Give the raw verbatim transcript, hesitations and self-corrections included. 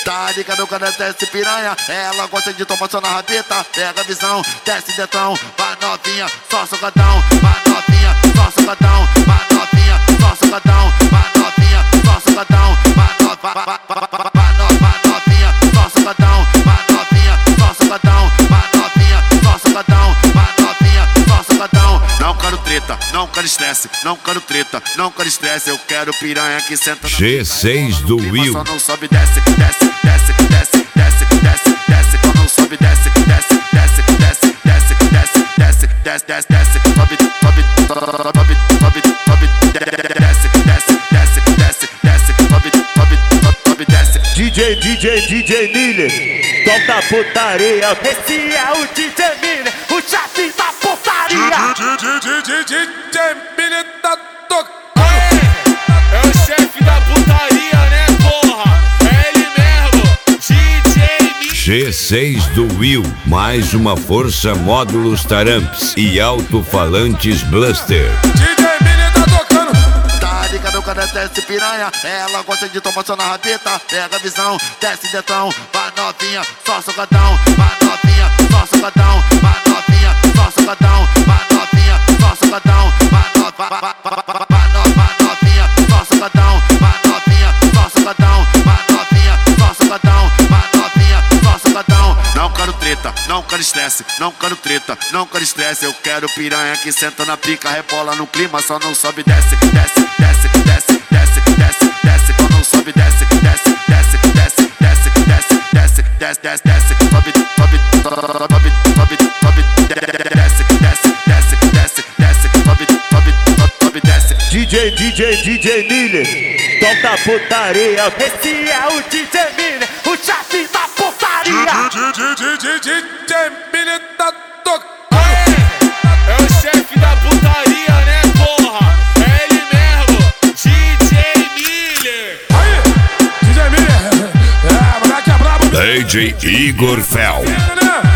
Tá ligado quando desce piranha, ela gosta de tomar só na rabeta. Pega a visão, desce dentão, vai novinha, só socadão. Vai novinha, só socadão. Vai novinha, só socadão. Vai novinha, só socadão. Vai novinha, só socadão. Vai novinha, só socadão. Vai novinha, só socadão. Vai novinha, só socadão. Não quero treta, não quero estresse, não quero treta, não quero estresse. Eu quero piranha que senta na G seis do Will. Só não sobe, desce, desce, desce, desce, desce, desce, desce. Só não sobe, desce, desce, desce, desce, desce, desce, desce, desce, desce, desce. Sobe, sobe, sobe, sobe, sobe, desce, desce, desce, desce, desce, sobe, sobe, sobe, desce. D J, D J, D J Miller, toca putaria. Esse é o D J Miller, o chefe da putaria. D J Miller tá tocando. É o chefe da putaria, né, porra? É ele mesmo, D J Miller. G seis do Will, mais uma força módulos Taramps e alto-falantes Blaster. D J Miller tá tocando. Tá ligado quando desce piranha, ela gosta de tomar só na rabeta. Pega a visão, desce dentão, vai novinha, só socadão. Vai novinha, só socadão. Vai novinha, só socadão. Vai novinha, só socadão. Vai novinha, só socadão. Vai novinha, só socadão. Vai novinha, só socadão. Vai novinha, só socadão. Não quero treta, não quero estresse, não quero treta, não quero estresse. Eu quero piranha que senta na pica, rebola no clima, só não sobe, desce, desce, desce, desce, desce, desce, desce. Só não sobe, desce, desce, desce, desce, desce, desce, desce, desce, desce, desce. Sobe, sobe, sobe, sobe, sobe, desce, desce, desce, desce, desce, sobe, sobe, sobe, desce. D J, D J, D J Miller, toca putaria. Esse é o D J Miller, o chefe da putaria. D J Miller tá tocando. É o chefe da putaria, né, porra? É ele mesmo, D J Miller. Aí, D J Miller, é, moleque é brabo. D J Igor Fel. Né?